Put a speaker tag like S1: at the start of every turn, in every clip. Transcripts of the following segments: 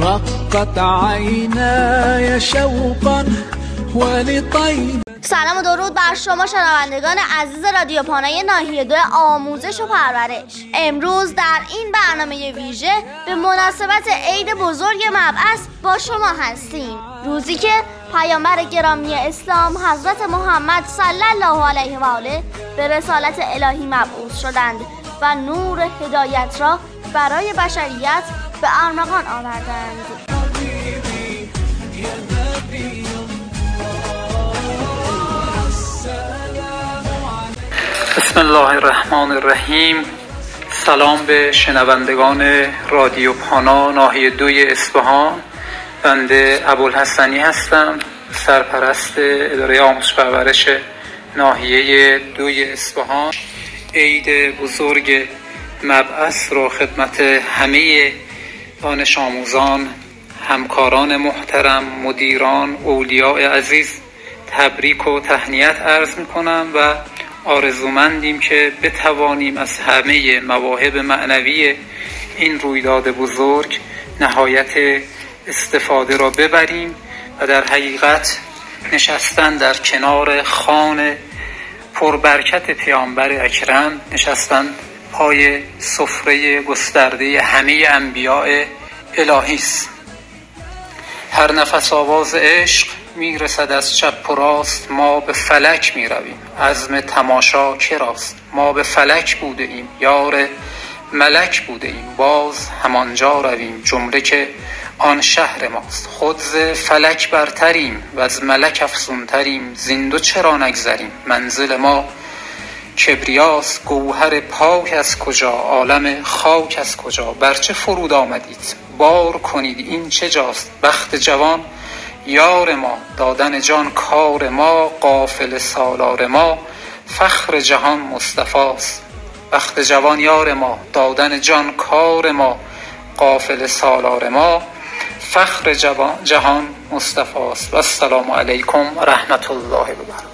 S1: رقت عینای شوقا ولطیب.
S2: سلام و درود بر شما شنوندگان عزیز رادیو پانای ناحیه 2 آموزش و پرورش. امروز در این برنامه ویژه به مناسبت عید بزرگ مبعث با شما هستیم، روزی که پیامبر گرامی اسلام حضرت محمد صلی الله علیه و آله به رسالت الهی مبعوث شدند و نور هدایت را برای بشریت به ارمغان آوردند.
S3: بسم الله الرحمن الرحیم. سلام به شنوندگان رادیو پانا ناحیه 2 اصفهان. بنده ابوالحسنی هستم، سرپرست اداره آموزش پرورش ناحیه 2 اصفهان. عید بزرگ مبعث را خدمت همه دانش آموزان، همکاران محترم، مدیران، اولیاء عزیز تبریک و تهنیت عرض می‌کنم و آرزومندیم که بتوانیم از همه مواهب معنوی این رویداد بزرگ نهایت استفاده را ببریم و در حقیقت نشستن در کنار خوان پربرکت پیامبر اکرم، نشستن پای سفره گسترده همه انبیاء الهی است. هر نفس آواز عشق میرسد از چپ و راست، ما به فلک میرویم عزم تماشا کراست. ما به فلک بوده ایم یار ملک بوده ایم، باز همانجا رویم جمله که آن شهر ماست. خود ز فلک برتریم و از ملک افزونتریم، زندو چرا نگذریم منزل ما کبریاست. گوهر پاک از کجا عالم خاک از کجا، برچه فرود آمدید بار کنید این چه جاست. بخت جوان یار ما دادن جان کار ما، قافل سالار ما فخر جهان مصطفاست. بخت جوان یار ما دادن جان کار ما، قافل سالار ما فخر جهان مصطفاست. و السلام علیکم و رحمت الله و برکاته.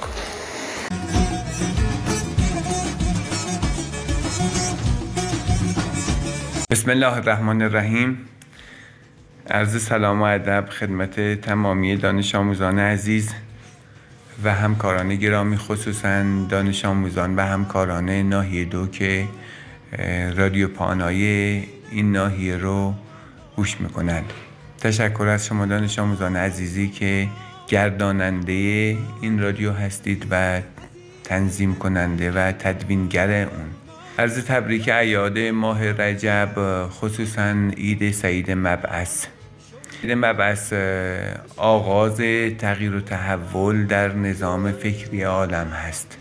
S4: بسم الله الرحمن الرحیم. عرض سلام و ادب خدمت تمامی دانش آموزان عزیز و همکاران گرامی، خصوصا دانش آموزان و همکاران ناحیه 2 که رادیو پانای این ناحیه رو گوش میکنند. تشکر از شما دانش آموزان عزیزی که گرداننده این رادیو هستید و تنظیم کننده و تدوینگر اون. عرض تبریک اعیاد ماه رجب، خصوصا عید سعید مبعث. عید مبعث آغاز تغییر و تحول در نظام فکری عالم هست،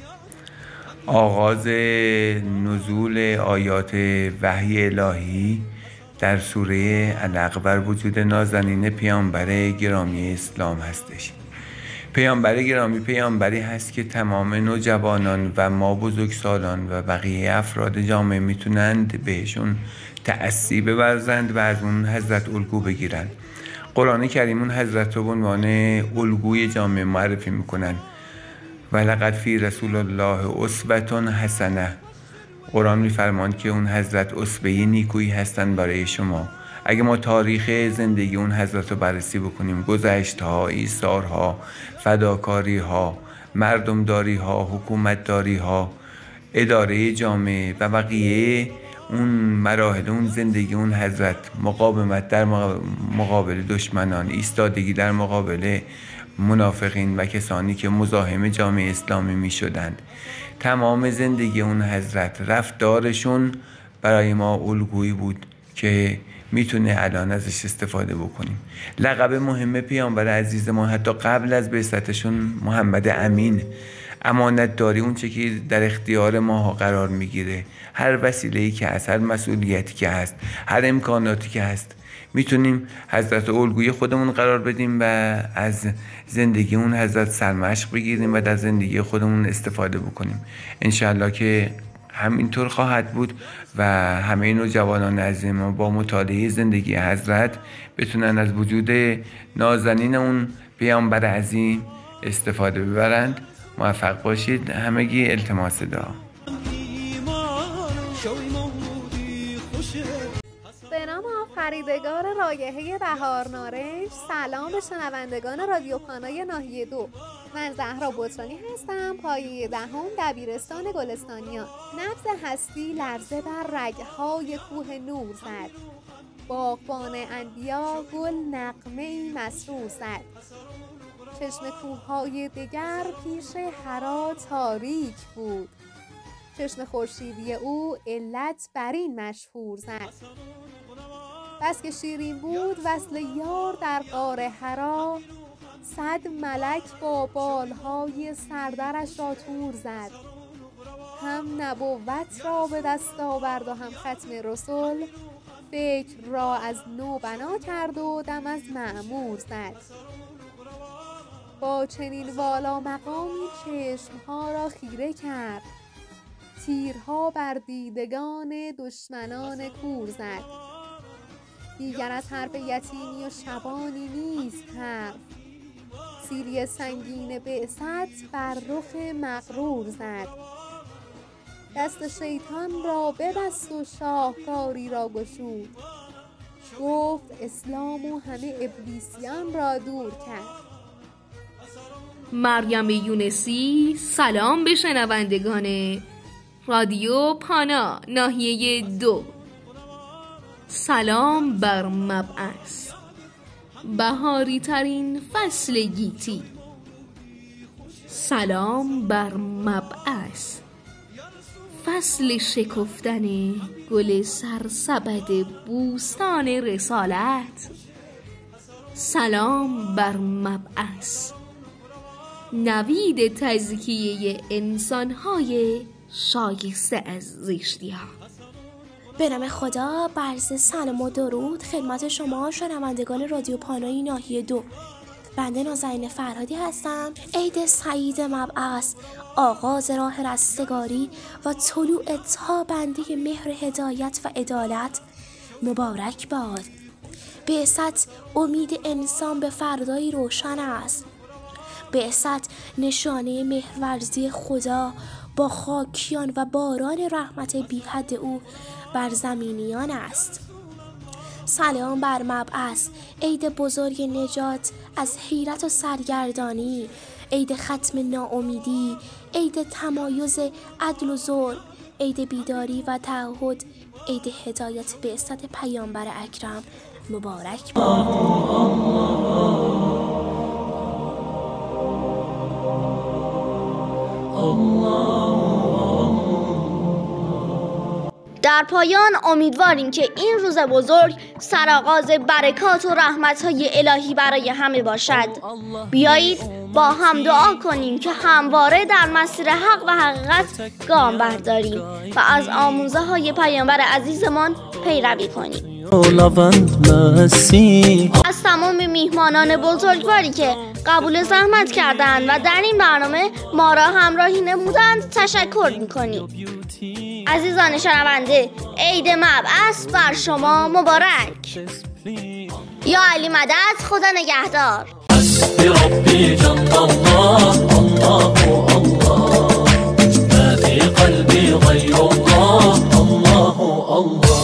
S4: آغاز نزول آیات وحی الهی در سوره علق بر وجود نازنین پیامبر گرامی اسلام هستش. پیامبر گرامی پیامبری هست که تمام نوجوانان و ما بزرگسالان و بقیه افراد جامعه میتونند بهشون تأسی بورزند و از اون حضرت الگو بگیرند. قرآن کریم اون حضرت رو به عنوان الگوی جامعه معرفی میکنن. ولقد فی رسول الله اسوة حسنه. قرآن میفرماند که اون حضرت اسوه نیکویی هستن برای شما. اگه ما تاریخ زندگی اون حضرت رو بررسی بکنیم، گذشت‌ها، ایثارها، فداکاری‌ها، مردمداری‌ها، حکومتداری‌ها، اداره جامعه و بقیه اون مراحل اون زندگی اون حضرت، مقاومت در مقابل دشمنان، ایستادگی در مقابل منافقین و کسانی که مزاحم جامعه اسلامی می شدند، تمام زندگی اون حضرت، رفتارشون برای ما الگویی بود که میتونه الان ازش استفاده بکنیم. لقب مهم پیامبر عزیز ما حتی قبل از بعثتشون محمد امین، امانت داری، اون چه که در اختیار ما قرار میگیره، هر وسیله‌ای که هست، هر مسئولیتی که هست، هر امکاناتی که هست، میتونیم حضرت الگوی خودمون قرار بدیم و از زندگی اون حضرت سرمشق بگیریم و در زندگی خودمون استفاده بکنیم. انشالله که همینطور خواهد بود و همه نوجوانان عزیز ما با مطالعه زندگی حضرت بتونن از وجود نازنین اون پیامبر عظیم استفاده ببرند. موفق باشید. همگی التماس دعا.
S5: به نام خریدگار رایحه بهار نارنج، سلام به شنوندگان رادیو پانای ناحیه 2. من زهرا بطرانی هستم، پایه 10 دبیرستان گلستانیان. نبض هستی لرزه بر رگ‌های کوه نور زد، باغبان انبیا گل نغمه‌ای مسرور زد. چشم کوه‌های دگر پیش حرا تاریک بود، چشم خورشیدی او علت بر این مشهور زد. بس که شیرین بود وصل یار در غار حرا، 100 ملک با بالهای سردرش را تور زد. هم نبوت را به دست آورد و هم ختم رسل، فکر را از نو بنا کرد و دم از معمور زد. با چنین والا مقامی چشمها را خیره کرد، تیرها بر دیدگان دشمنان کور زد. دیگر از حرف یتیمی و شبانی نیست حرف، سیلی سنگین بعثت بر رخ مغرور زد. دست شیطان را ببست و شاهکاری را گشود، گفت اسلام و همه ابلیسیان را دور کرد.
S6: مریم یونسی، سلام به شنوندگان رادیو پانا ناحیه 2. سلام بر مبعث، بهاری ترین فصل گیتی. سلام بر مبعث، فصل شکفتن گل سرسبد بوستان رسالت. سلام بر مبعث، نوید تزکیه انسان‌های شایسته از زشتی‌ها.
S7: به نام خدا، عرض سلام و درود خدمت شما شنوندگان رادیو پانای ناحیه 2. بنده نازنین فرهادی هستم. عید سعید مبعث، آغاز راه رستگاری و طلوع تابنده مهر هدایت و عدالت مبارک باد. بعثت امید انسان به فردایی روشن است. بعثت نشانه مهرورزی خدا با خاکیان و باران رحمت بی حد او بر زمینیان است. سلام بر مبعث، عید بزرگ نجات از حیرت و سرگردانی، عید ختم ناامیدی، عید تمایز عدل و ظلم، عید بیداری و تعهد، عید هدایت بعثت پیامبر اکرم مبارک باد.
S2: در پایان امیدواریم که این روز بزرگ سرآغاز برکات و رحمت‌های الهی برای همه باشد. بیایید با هم دعا کنیم که همواره در مسیر حق و حقیقت گام برداریم و از آموزه‌های پیامبر عزیزمان پیروی کنیم. از تمام میهمانان بزرگواری که قبول زحمت کردند و در این برنامه ما را همراهی نمودند تشکر می‌کنیم. عزیزان شنونده، عید مبعث بر شما مبارک. یا علی مدد، خدا نگهدار.
S8: ربي جل الله الله الله، ما في قلبي غير الله الله الله.